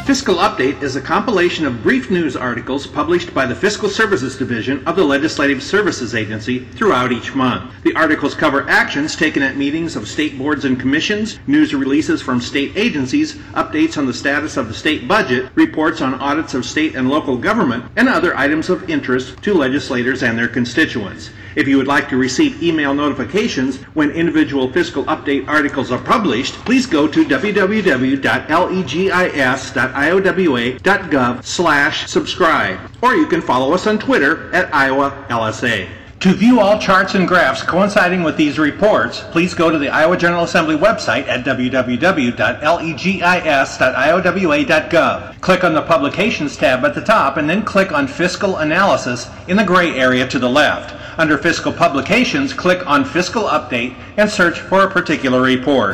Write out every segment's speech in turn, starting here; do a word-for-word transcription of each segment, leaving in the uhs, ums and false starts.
Fiscal Update is a compilation of brief news articles published by the Fiscal Services Division of the Legislative Services Agency throughout each month. The articles cover actions taken at meetings of state boards and commissions, news releases from state agencies, updates on the status of the state budget, reports on audits of state and local government, and other items of interest to legislators and their constituents. If you would like to receive email notifications when individual Fiscal Update articles are published, please go to w w w dot legis dot iowa dot gov slash subscribe, or you can follow us on Twitter at Iowa L S A. To view all charts and graphs coinciding with these reports, please go to the Iowa General Assembly website at w w w dot legis dot iowa dot gov. Click on the Publications tab at the top and then click on Fiscal Analysis in the gray area to the left. Under Fiscal Publications, click on Fiscal Update and search for a particular report.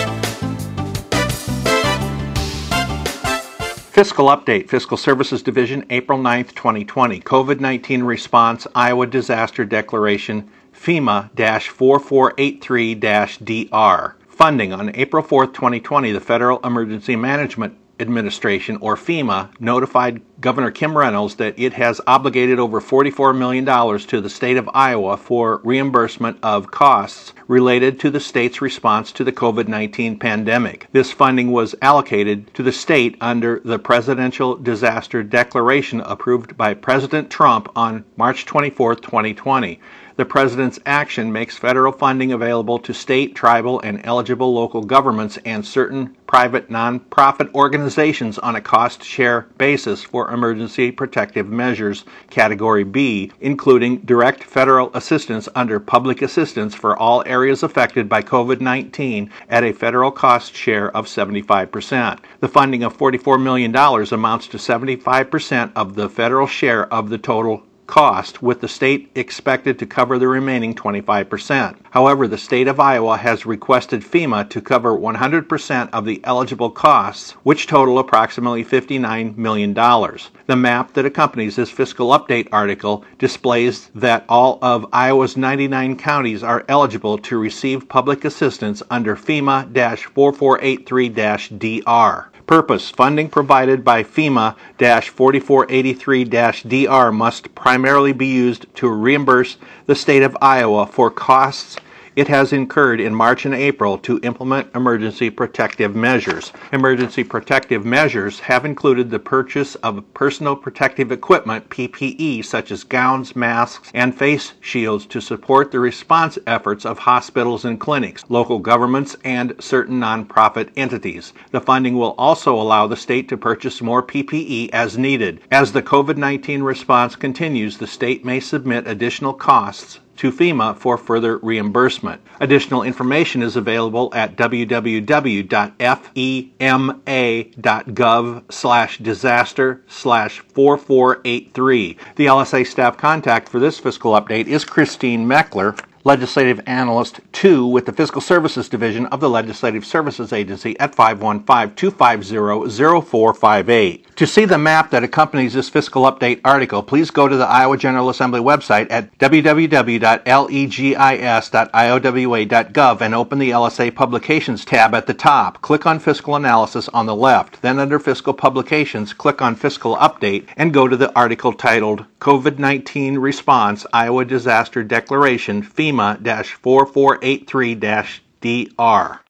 Fiscal Update, Fiscal Services Division, April ninth, twenty twenty. COVID nineteen Response, Iowa Disaster Declaration, FEMA four four eight three D R. Funding. On April fourth, twenty twenty, the Federal Emergency Management Administration, or FEMA, notified Governor Kim Reynolds that it has obligated over forty-four million dollars to the state of Iowa for reimbursement of costs related to the state's response to the COVID nineteen pandemic. This funding was allocated to the state under the Presidential Disaster Declaration approved by President Trump on March twenty-fourth, twenty twenty. The President's action makes federal funding available to state, tribal, and eligible local governments and certain private nonprofit organizations on a cost-share basis for emergency protective measures, Category B, including direct federal assistance under public assistance for all areas affected by COVID nineteen at a federal cost share of seventy-five percent. The funding of forty-four million dollars amounts to seventy-five percent of the federal share of the total cost, with the state expected to cover the remaining twenty-five percent. However, the state of Iowa has requested FEMA to cover one hundred percent of the eligible costs, which total approximately fifty-nine million dollars. The map that accompanies this Fiscal Update article displays that all of Iowa's ninety-nine counties are eligible to receive public assistance under FEMA four four eight three D R. Purpose. Funding provided by FEMA forty-four eighty-three D R must primarily be used to reimburse the state of Iowa for costs it has incurred in March and April to implement emergency protective measures. Emergency protective measures have included the purchase of personal protective equipment, P P E, such as gowns, masks, and face shields to support the response efforts of hospitals and clinics, local governments, and certain nonprofit entities. The funding will also allow the state to purchase more P P E as needed. As the COVID nineteen response continues, the state may submit additional costs to FEMA for further reimbursement. Additional information is available at w w w dot fema dot gov slash disaster slash four four eight three. The L S A staff contact for this fiscal update is Christine Meckler, Legislative Analyst two with the Fiscal Services Division of the Legislative Services Agency at five one five, two five zero, zero four five eight. To see the map that accompanies this Fiscal Update article, please go to the Iowa General Assembly website at w w w dot legis dot iowa dot gov and open the L S A Publications tab at the top. Click on Fiscal Analysis on the left. Then under Fiscal Publications, click on Fiscal Update and go to the article titled COVID nineteen Response, Iowa Disaster Declaration, FEMA four four eight three D R.